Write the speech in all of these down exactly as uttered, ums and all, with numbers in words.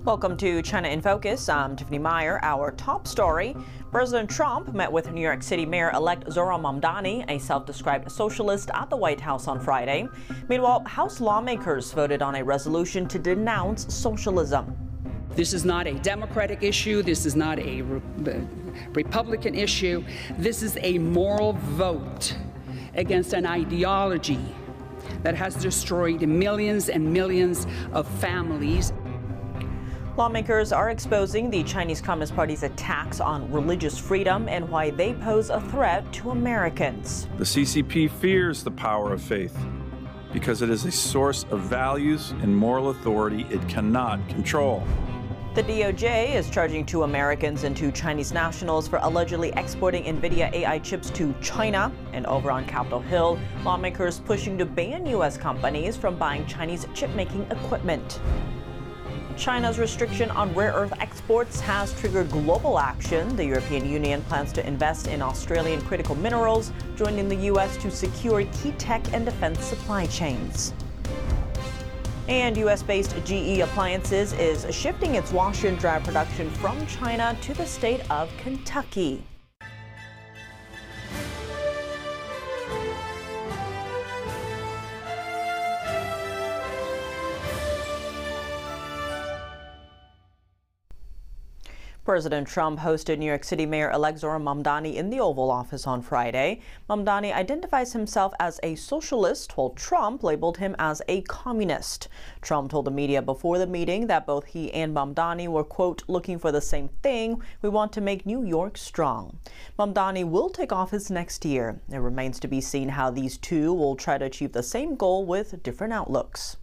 Welcome to China in Focus. I'm Tiffany Meyer. Our top story: President Trump met with New York City Mayor-elect Zohran Mamdani, a self-described socialist, at the White House on Friday. Meanwhile, House lawmakers voted on a resolution to denounce socialism. This is not a Democratic issue. This is not a re- Republican issue. This is a moral vote against an ideology that has destroyed millions and millions of families. Lawmakers are exposing the Chinese Communist Party's attacks on religious freedom and why they pose a threat to Americans. The C C P fears the power of faith because it is a source of values and moral authority it cannot control. The D O J is charging two Americans and two Chinese nationals for allegedly exporting NVIDIA A I chips to China. And over on Capitol Hill, lawmakers pushing to ban U S companies from buying Chinese chip-making equipment. China's restriction on rare earth exports has triggered global action. The European Union plans to invest in Australian critical minerals, joining the U S to secure key tech and defense supply chains. And U S-based G E Appliances is shifting its washer and dryer production from China to the state of Kentucky. President Trump hosted New York City Mayor-elect Zohran Mamdani in the Oval Office on Friday. Mamdani identifies himself as a socialist, while Trump labeled him as a communist. Trump told the media before the meeting that both he and Mamdani were, quote, looking for the same thing: we want to make New York strong. Mamdani will take office next year. It remains to be seen how these two will try to achieve the same goal with different outlooks.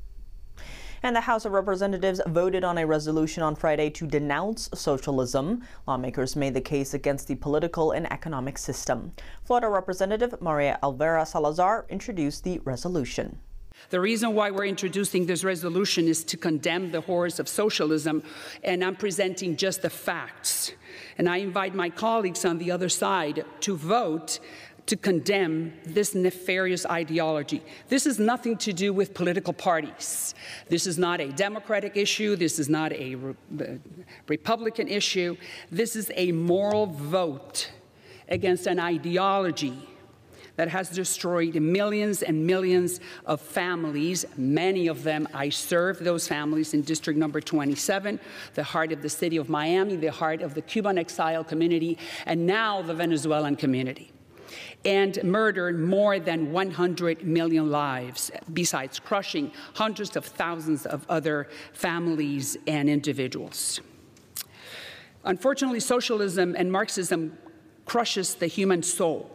And the House of Representatives voted on a resolution on Friday to denounce socialism. Lawmakers made the case against the political and economic system. Florida Representative Maria Elvira Salazar introduced the resolution. The reason why we're introducing this resolution is to condemn the horrors of socialism, and I'm presenting just the facts. And I invite my colleagues on the other side to vote to condemn this nefarious ideology. This has nothing to do with political parties. This is not a Democratic issue. This is not a Re- Republican issue. This is a moral vote against an ideology that has destroyed millions and millions of families. Many of them, I serve those families in District Number twenty-seven, the heart of the city of Miami, the heart of the Cuban exile community, and now the Venezuelan community, and murdered more than one hundred million lives, besides crushing hundreds of thousands of other families and individuals. Unfortunately, socialism and Marxism crushes the human soul.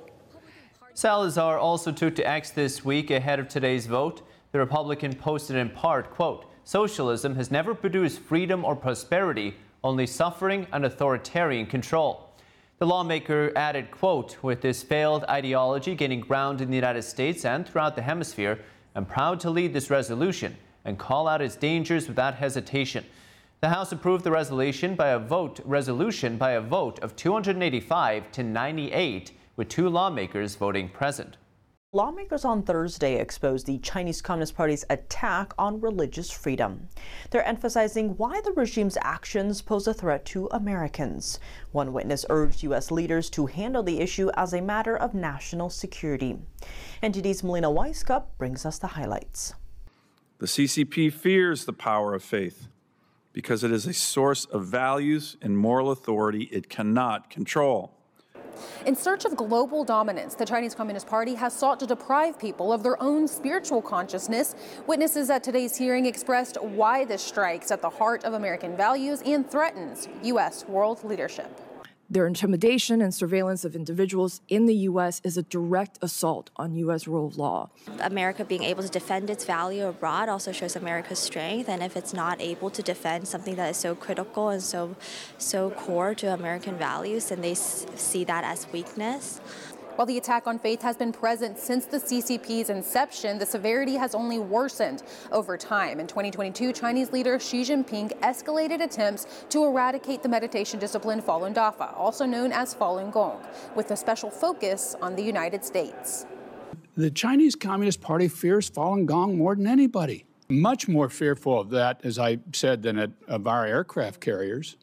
Salazar also took to X this week ahead of today's vote. The Republican posted in part, quote, socialism has never produced freedom or prosperity, only suffering and authoritarian control. The lawmaker added, quote, with this failed ideology gaining ground in the United States and throughout the hemisphere, I'm proud to lead this resolution and call out its dangers without hesitation. The House approved the resolution by a vote resolution by a vote of two hundred eighty-five to ninety-eight, with two lawmakers voting present. Lawmakers on Thursday exposed the Chinese Communist Party's attack on religious freedom. They're emphasizing why the regime's actions pose a threat to Americans. One witness urged U S leaders to handle the issue as a matter of national security. N T D's Melina Weiskup brings us the highlights. The C C P fears the power of faith because it is a source of values and moral authority it cannot control. In search of global dominance, the Chinese Communist Party has sought to deprive people of their own spiritual consciousness. Witnesses at today's hearing expressed why this strikes at the heart of American values and threatens U S world leadership. Their intimidation and surveillance of individuals in the U S is a direct assault on U S rule of law. America being able to defend its value abroad also shows America's strength, and if it's not able to defend something that is so critical and so so core to American values, then they s- see that as weakness. While the attack on faith has been present since the C C P's inception, the severity has only worsened over time. In twenty twenty-two, Chinese leader Xi Jinping escalated attempts to eradicate the meditation discipline Falun Dafa, also known as Falun Gong, with a special focus on the United States. The Chinese Communist Party fears Falun Gong more than anybody. much more fearful of that, as I said, than of our aircraft carriers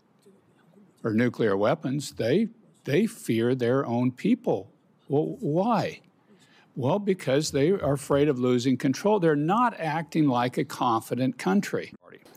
or nuclear weapons. They, they fear their own people. Well, why? Well, because they are afraid of losing control. They're not acting like a confident country.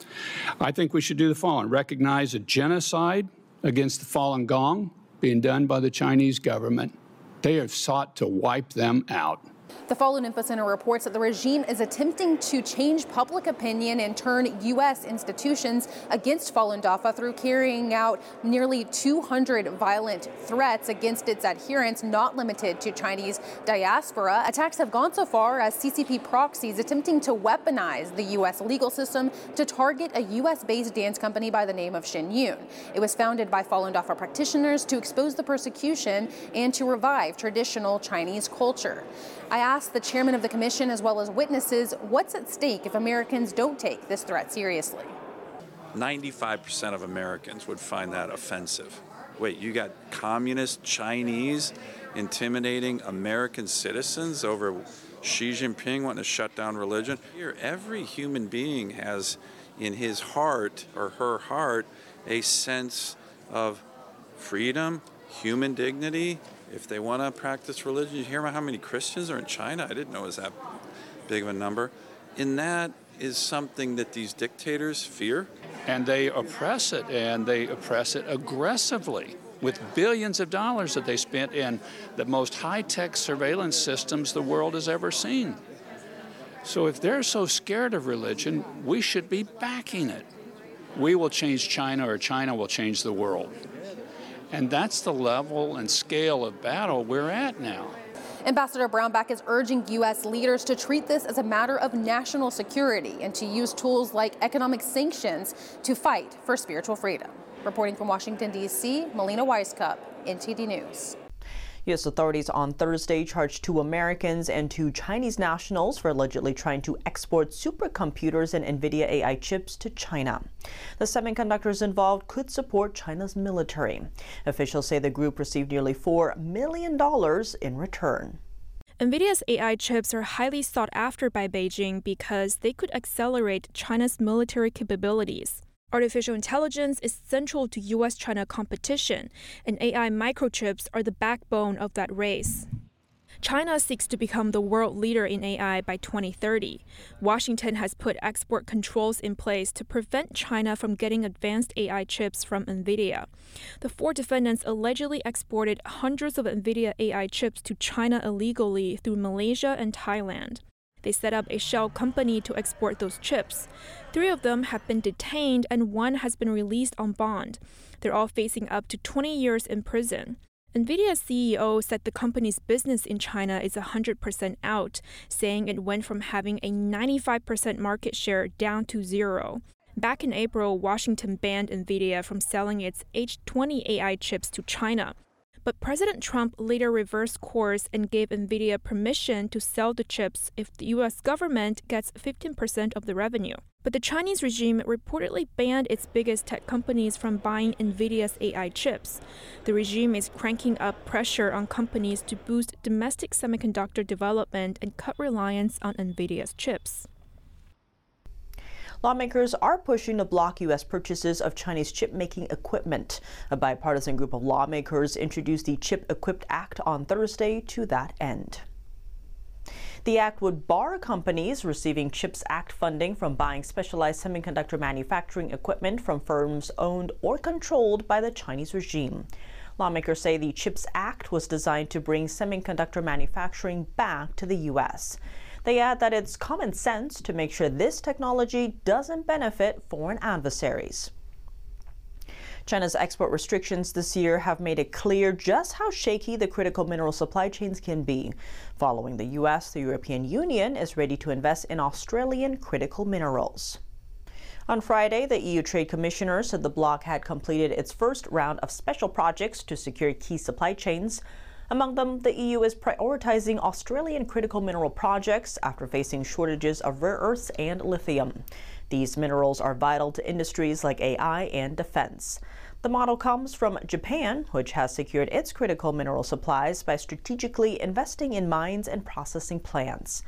I think we should do the following: recognize a genocide against the Falun Gong being done by the Chinese government. They have sought to wipe them out. The Falun Infocenter reports that the regime is attempting to change public opinion and turn U S institutions against Falun Dafa through carrying out nearly two hundred violent threats against its adherents, not limited to Chinese diaspora. Attacks have gone so far as C C P proxies attempting to weaponize the U S legal system to target a U S-based dance company by the name of Shin Yun. It was founded by Falun Dafa practitioners to expose the persecution and to revive traditional Chinese culture. I asked the chairman of the commission, as well as witnesses, what's at stake if Americans don't take this threat seriously. ninety-five percent of Americans would find that offensive. Wait, you got communist Chinese intimidating American citizens over Xi Jinping wanting to shut down religion? Here, every human being has in his heart or her heart a sense of freedom, human dignity. If they want to practice religion, you hear about how many Christians are in China? I didn't know it was that big of a number. And that is something that these dictators fear. And they oppress it, and they oppress it aggressively with billions of dollars that they spent in the most high-tech surveillance systems the world has ever seen. So if they're so scared of religion, we should be backing it. We will change China, or China will change the world. And that's the level and scale of battle we're at now. Ambassador Brownback is urging U S leaders to treat this as a matter of national security and to use tools like economic sanctions to fight for spiritual freedom. Reporting from Washington, D C, Melina Weisskopf, N T D News. U S authorities on Thursday charged two Americans and two Chinese nationals for allegedly trying to export supercomputers and NVIDIA A I chips to China. The semiconductors involved could support China's military. Officials say the group received nearly four million dollars in return. NVIDIA's A I chips are highly sought after by Beijing because they could accelerate China's military capabilities. Artificial intelligence is central to U S China competition, and A I microchips are the backbone of that race. China seeks to become the world leader in A I by twenty thirty. Washington has put export controls in place to prevent China from getting advanced A I chips from NVIDIA. The four defendants allegedly exported hundreds of NVIDIA A I chips to China illegally through Malaysia and Thailand. They set up a shell company to export those chips. Three of them have been detained and one has been released on bond. They're all facing up to twenty years in prison. NVIDIA's C E O said the company's business in China is one hundred percent out, saying it went from having a ninety-five percent market share down to zero. Back in April, Washington banned NVIDIA from selling its H twenty A I chips to China. But President Trump later reversed course and gave NVIDIA permission to sell the chips if the U S government gets fifteen percent of the revenue. But the Chinese regime reportedly banned its biggest tech companies from buying NVIDIA's A I chips. The regime is cranking up pressure on companies to boost domestic semiconductor development and cut reliance on NVIDIA's chips. Lawmakers are pushing to block U S purchases of Chinese chip-making equipment. A bipartisan group of lawmakers introduced the Chip Equipped Act on Thursday to that end. The act would bar companies receiving CHIPS Act funding from buying specialized semiconductor manufacturing equipment from firms owned or controlled by the Chinese regime. Lawmakers say the CHIPS Act was designed to bring semiconductor manufacturing back to the U S. They add that it's common sense to make sure this technology doesn't benefit foreign adversaries. China's export restrictions this year have made it clear just how shaky the critical mineral supply chains can be. Following the U S, the European Union is ready to invest in Australian critical minerals. On Friday, the E U Trade Commissioner said the bloc had completed its first round of special projects to secure key supply chains. Among them, the E U is prioritizing Australian critical mineral projects after facing shortages of rare earths and lithium. These minerals are vital to industries like A I and defense. The model comes from Japan, which has secured its critical mineral supplies by strategically investing in mines and processing plants.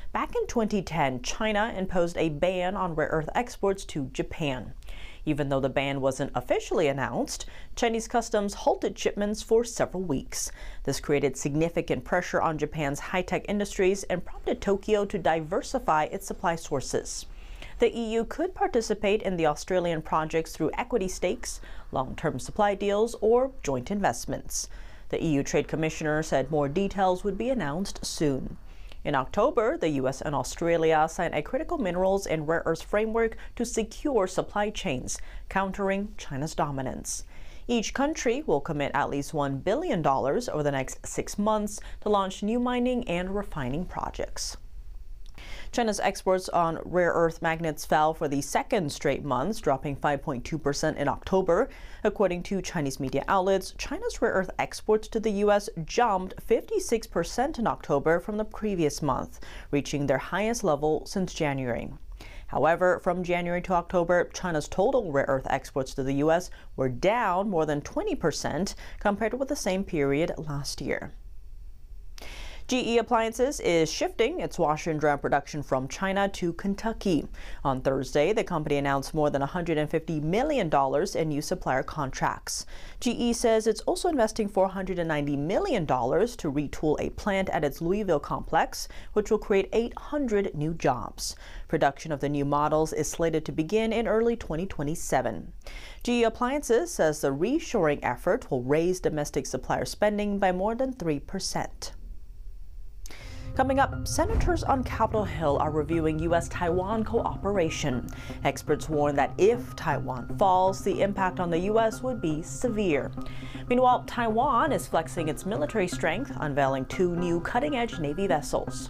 Back in twenty ten, China imposed a ban on rare earth exports to Japan. Even though the ban wasn't officially announced, Chinese customs halted shipments for several weeks. This created significant pressure on Japan's high-tech industries and prompted Tokyo to diversify its supply sources. The E U could participate in the Australian projects through equity stakes, long-term supply deals, or joint investments. The E U Trade Commissioner said more details would be announced soon. In October, the U S and Australia signed a critical minerals and rare earths framework to secure supply chains, countering China's dominance. Each country will commit at least one billion dollars over the next six months to launch new mining and refining projects. China's exports on rare earth magnets fell for the second straight month, dropping five point two percent in October. According to Chinese media outlets, China's rare earth exports to the U S jumped fifty-six percent in October from the previous month, reaching their highest level since January. However, from January to October, China's total rare earth exports to the U S were down more than twenty percent compared with the same period last year. G E Appliances is shifting its washer and dryer production from China to Kentucky. On Thursday, the company announced more than one hundred fifty million dollars in new supplier contracts. G E says it's also investing four hundred ninety million dollars to retool a plant at its Louisville complex, which will create eight hundred new jobs. Production of the new models is slated to begin in early twenty twenty-seven. G E Appliances says the reshoring effort will raise domestic supplier spending by more than three percent. Coming up, senators on Capitol Hill are reviewing U S Taiwan cooperation. Experts warn that if Taiwan falls, the impact on the U S would be severe. Meanwhile, Taiwan is flexing its military strength, unveiling two new cutting-edge Navy vessels.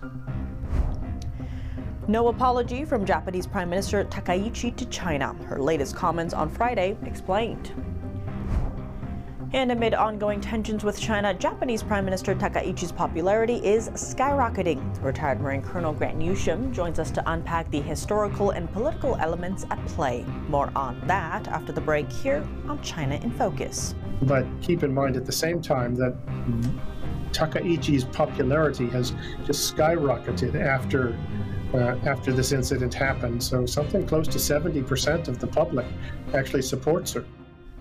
No apology from Japanese Prime Minister Takaichi to China. Her latest comments on Friday explained. And amid ongoing tensions with China, Japanese Prime Minister Takaichi's popularity is skyrocketing. Retired Marine Colonel Grant Newsham joins us to unpack the historical and political elements at play. More on that after the break here on China in Focus. But keep in mind at the same time that Takaichi's popularity has just skyrocketed after uh, after this incident happened. So something close to seventy percent of the public actually supports her.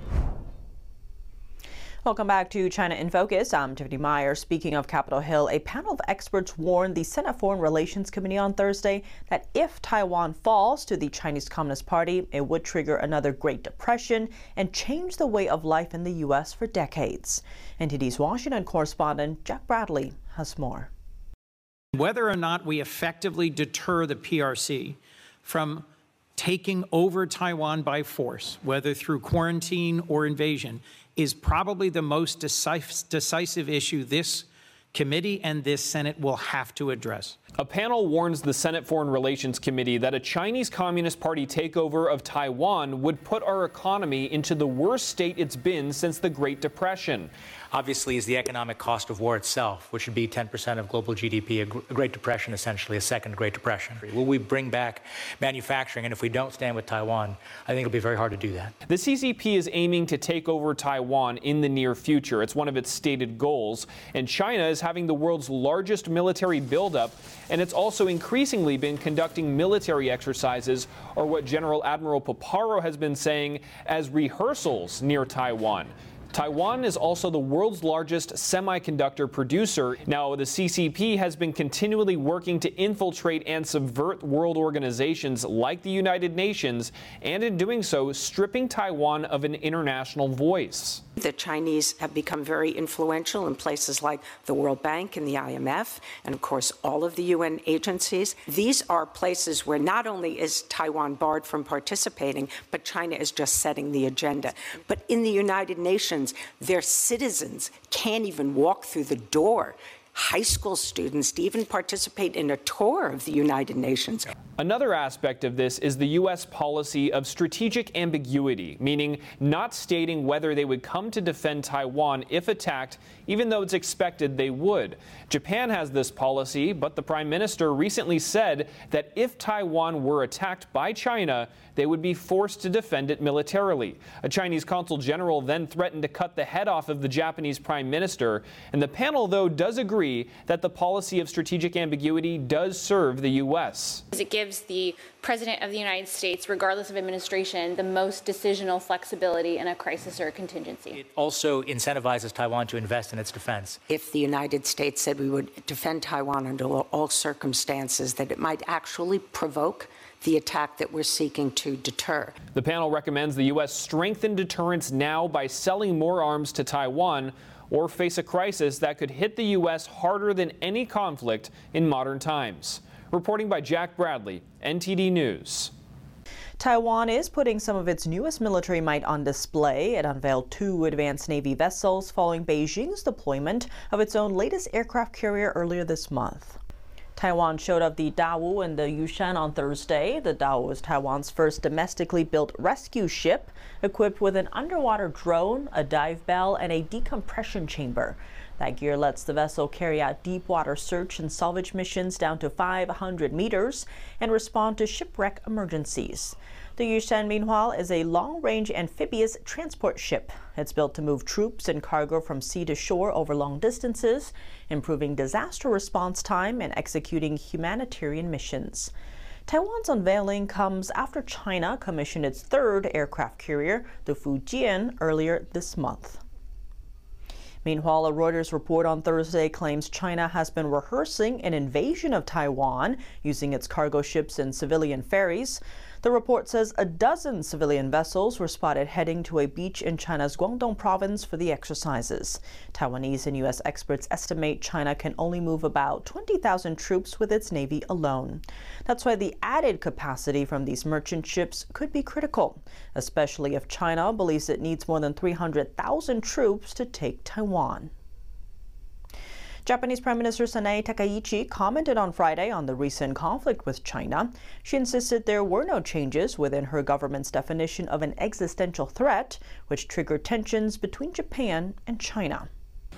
Welcome back to China in Focus. I'm Tiffany Meyer. Speaking of Capitol Hill, a panel of experts warned the Senate Foreign Relations Committee on Thursday that if Taiwan falls to the Chinese Communist Party, it would trigger another Great Depression and change the way of life in the U S for decades. N T D's Washington correspondent Jack Bradley has more. Whether or not we effectively deter the P R C from taking over Taiwan by force, whether through quarantine or invasion, is probably the most decisive issue this committee and this Senate will have to address. A panel warns the Senate Foreign Relations Committee that a Chinese Communist Party takeover of Taiwan would put our economy into the worst state it's been since the Great Depression. Obviously, is the economic cost of war itself, which would be ten percent of global G D P, a Great Depression, essentially, a second Great Depression. Will we bring back manufacturing? And if we don't stand with Taiwan, I think it'll be very hard to do that. The C C P is aiming to take over Taiwan in the near future. It's one of its stated goals. And China is having the world's largest military buildup, and it's also increasingly been conducting military exercises, or what General Admiral Paparo has been saying as rehearsals near Taiwan. Taiwan is also the world's largest semiconductor producer. Now, the C C P has been continually working to infiltrate and subvert world organizations like the United Nations, and in doing so, stripping Taiwan of an international voice. The Chinese have become very influential in places like the World Bank and the I M F, and of course all of the U N agencies. These are places where not only is Taiwan barred from participating, but China is just setting the agenda. But in the United Nations, their citizens can't even walk through the door. High school students to even participate in a tour of the United Nations. Another aspect of this is the U S policy of strategic ambiguity, meaning not stating whether they would come to defend Taiwan if attacked, even though it's expected they would. Japan has this policy, but the Prime Minister recently said that if Taiwan were attacked by China, they would be forced to defend it militarily. A Chinese consul general then threatened to cut the head off of the Japanese Prime Minister, and the panel, though, does agree agree that the policy of strategic ambiguity does serve the U S. It gives the President of the United States, regardless of administration, the most decisional flexibility in a crisis or a contingency. It also incentivizes Taiwan to invest in its defense. If the United States said we would defend Taiwan under all circumstances, that it might actually provoke the attack that we're seeking to deter. The panel recommends the U S strengthen deterrence now by selling more arms to Taiwan, or face a crisis that could hit the U S harder than any conflict in modern times. Reporting by Jack Bradley, N T D News. Taiwan is putting some of its newest military might on display. It unveiled two advanced Navy vessels following Beijing's deployment of its own latest aircraft carrier earlier this month. Taiwan showed off the Dawu and the Yushan on Thursday. The Dawu is Taiwan's first domestically built rescue ship, equipped with an underwater drone, a dive bell, and a decompression chamber. That gear lets the vessel carry out deep water search and salvage missions down to five hundred meters and respond to shipwreck emergencies. The Yushan, meanwhile, is a long-range amphibious transport ship. It's built to move troops and cargo from sea to shore over long distances, improving disaster response time and executing humanitarian missions. Taiwan's unveiling comes after China commissioned its third aircraft carrier, the Fujian, earlier this month. Meanwhile, a Reuters report on Thursday claims China has been rehearsing an invasion of Taiwan using its cargo ships and civilian ferries. The report says a dozen civilian vessels were spotted heading to a beach in China's Guangdong province for the exercises. Taiwanese and U S experts estimate China can only move about twenty thousand troops with its navy alone. That's why the added capacity from these merchant ships could be critical, especially if China believes it needs more than three hundred thousand troops to take Taiwan. Japanese Prime Minister Sanae Takaichi commented on Friday on the recent conflict with China. She insisted there were no changes within her government's definition of an existential threat, which triggered tensions between Japan and China.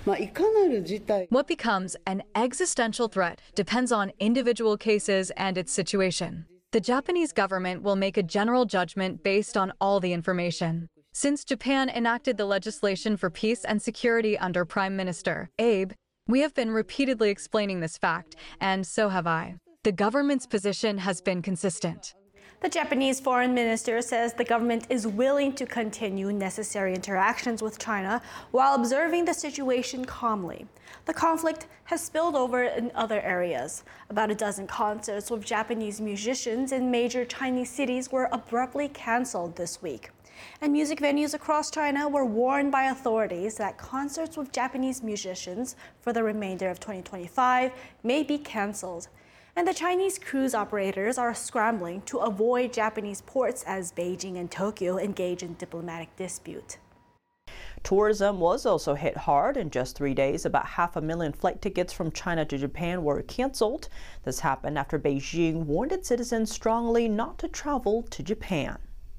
What becomes an existential threat depends on individual cases and its situation. The Japanese government will make a general judgment based on all the information. Since Japan enacted the legislation for peace and security under Prime Minister Abe, we have been repeatedly explaining this fact, and so have I. The government's position has been consistent. The Japanese foreign minister says the government is willing to continue necessary interactions with China while observing the situation calmly. The conflict has spilled over in other areas. About a dozen concerts with Japanese musicians in major Chinese cities were abruptly canceled this week. And music venues across China were warned by authorities that concerts with Japanese musicians for the remainder of twenty twenty-five may be canceled. And the Chinese cruise operators are scrambling to avoid Japanese ports as Beijing and Tokyo engage in diplomatic dispute. Tourism was also hit hard. In just three days, about half a million flight tickets from China to Japan were canceled. This happened after Beijing warned its citizens strongly not to travel to Japan.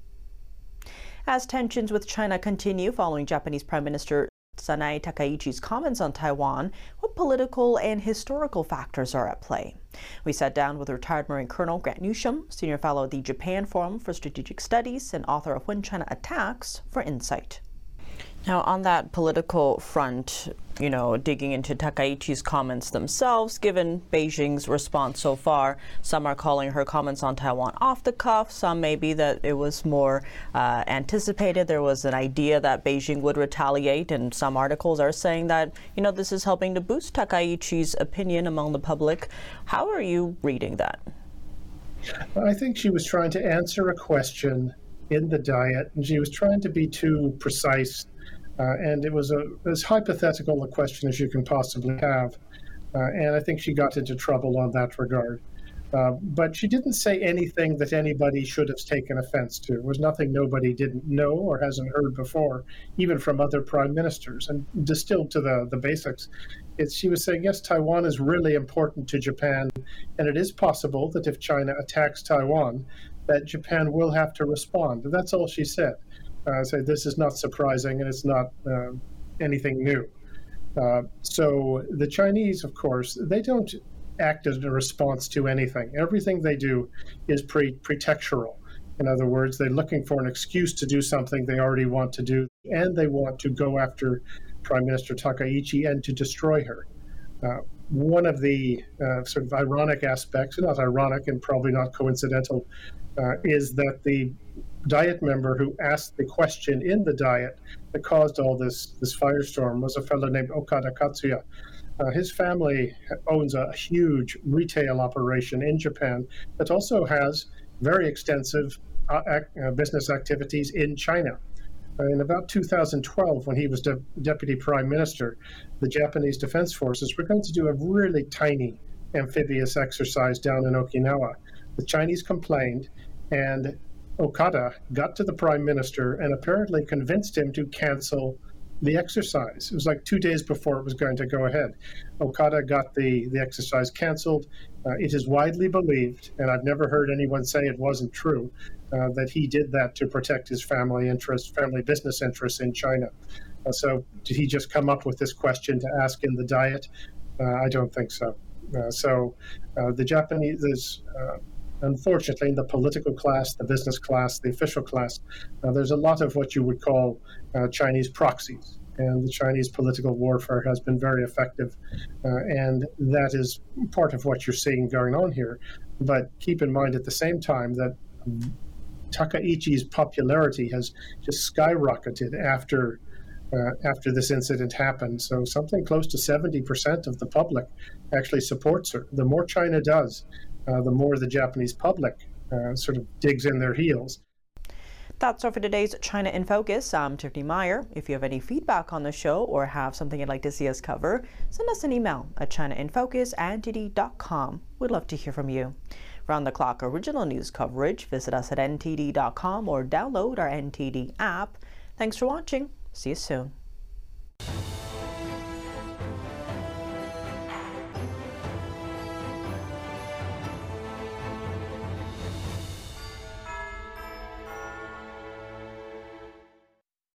As tensions with China continue following Japanese Prime Minister Sanae Takaichi's comments on Taiwan, what political and historical factors are at play? We sat down with retired Marine Colonel Grant Newsham, Senior Fellow at the Japan Forum for Strategic Studies and author of When China Attacks, for insight. Now, on that political front, you know, digging into Takaichi's comments themselves, given Beijing's response so far, some are calling her comments on Taiwan off the cuff, some maybe that it was more uh, anticipated. There was an idea that Beijing would retaliate, and some articles are saying that, you know, this is helping to boost Takaichi's opinion among the public. How are you reading that? I think she was trying to answer a question in the Diet, and she was trying to be too precise. Uh, and it was a, as hypothetical a question as you can possibly have. Uh, and I think she got into trouble on that regard. Uh, but she didn't say anything that anybody should have taken offense to. It was nothing nobody didn't know or hasn't heard before, even from other prime ministers. And distilled to the, the basics, it's, she was saying, yes, Taiwan is really important to Japan. And it is possible that if China attacks Taiwan, that Japan will have to respond. And that's all she said. Uh, say this is not surprising and it's not uh, anything new. Uh, so the Chinese, of course, they don't act as a response to anything. Everything they do is pre pretextual. In other words, they're looking for an excuse to do something they already want to do, and they want to go after Prime Minister Takaichi and to destroy her. Uh, one of the uh, sort of ironic aspects, not ironic and probably not coincidental, uh, is that the Diet member who asked the question in the Diet that caused all this, this firestorm was a fellow named Okada Katsuya. Uh, his family owns a huge retail operation in Japan that also has very extensive uh, uh, business activities in China. Uh, in about two thousand twelve, when he was de- deputy prime minister, the Japanese Defense Forces were going to do a really tiny amphibious exercise down in Okinawa. The Chinese complained, and Okada got to the prime minister and apparently convinced him to cancel the exercise. It was like two days before it was going to go ahead. Okada got the, the exercise canceled. Uh, it is widely believed, and I've never heard anyone say it wasn't true, uh, that he did that to protect his family interests, family business interests in China. Uh, so did he just come up with this question to ask in the Diet? Uh, I don't think so. Uh, so uh, the Japanese, there's, uh, unfortunately, in the political class, the business class, the official class, uh, there's a lot of what you would call uh, Chinese proxies. And the Chinese political warfare has been very effective. Uh, and that is part of what you're seeing going on here. But keep in mind at the same time that Takaichi's popularity has just skyrocketed after uh, after this incident happened. So something close to seventy percent of the public actually supports her. The more China does, uh, the more the Japanese public uh, sort of digs in their heels. That's all for today's China in Focus. I'm Tiffany Meyer. If you have any feedback on the show or have something you'd like to see us cover, send us an email at china in focus at n t d dot com. We'd love to hear from you. Round the clock original news coverage, visit us at n t d dot com or download our N T D app. Thanks for watching. See you soon.